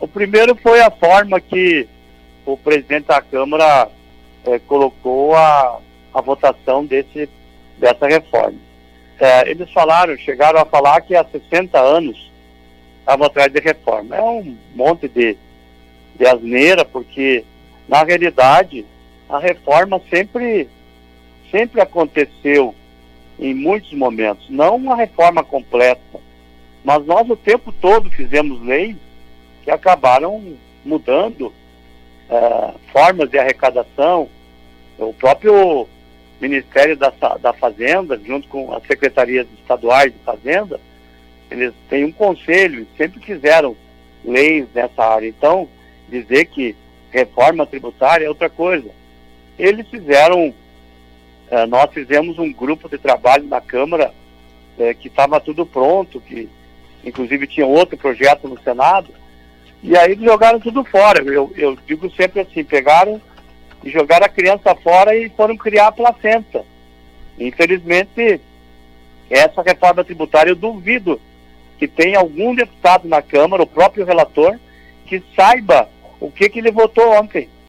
O primeiro foi a forma que o presidente da Câmara colocou a votação dessa reforma. Eles chegaram a falar que há 60 anos estavam atrás de reforma. É um monte de asneira, porque, na realidade, a reforma sempre aconteceu em muitos momentos. Não uma reforma completa, mas nós o tempo todo fizemos leis que acabaram mudando formas de arrecadação. O próprio Ministério da Fazenda, junto com as secretarias estaduais de Fazenda, eles têm um conselho e sempre fizeram leis nessa área. Então, dizer que reforma tributária é outra coisa. Eles fizeram, nós fizemos um grupo de trabalho na Câmara que estava tudo pronto, que inclusive tinha outro projeto no Senado, e aí eles jogaram tudo fora. Eu digo sempre assim, pegaram e jogaram a criança fora e foram criar a placenta. Infelizmente, essa reforma tributária, eu duvido que tenha algum deputado na Câmara, o próprio relator, que saiba o que ele votou ontem.